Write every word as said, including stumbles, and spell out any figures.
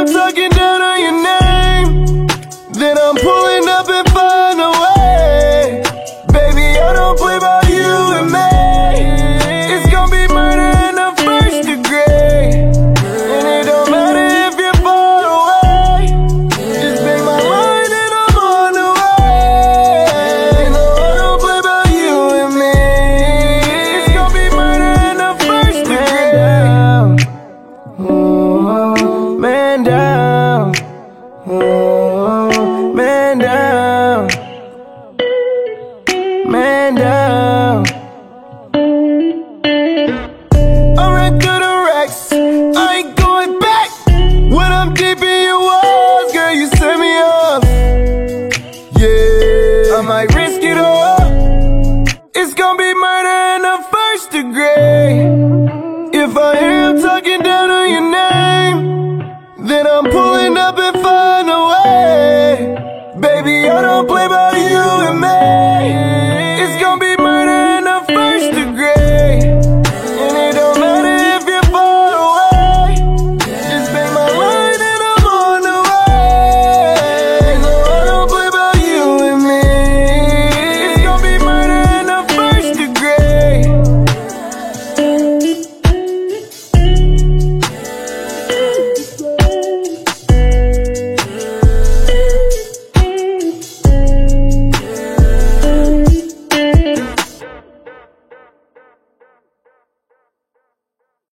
I'm talking down on your name, then I'm pulling up and find a way. Baby, I don't play by you and me. It's gonna be murder in the first degree, and it don't matter if you're far away. Just make my line and I'm on the way. No, I don't play by you and me. It's gonna be murder in the first degree. Oh, man down. Oh, man down. Man down. I ran through the racks, I ain't going back. When I'm deep in your walls, girl, you set me up. Yeah, I might risk it all. It's gonna be murder in the first degree. If I hear him talking down on your name, then I'm pulling up and find a way. Baby, I don't play by you and me.